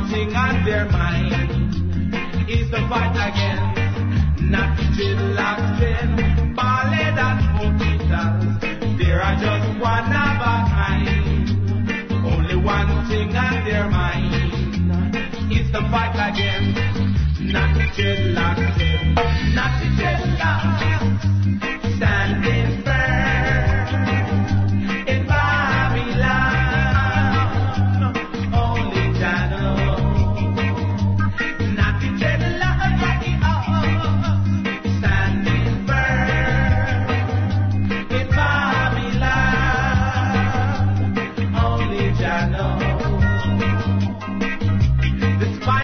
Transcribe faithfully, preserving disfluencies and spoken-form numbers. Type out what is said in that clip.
thing on their mind is the fight against not dreadlocks and ballad and hospitals. There are just one of a kind. Only one thing on their mind is the fight against not dreadlocks and not dreadlocks.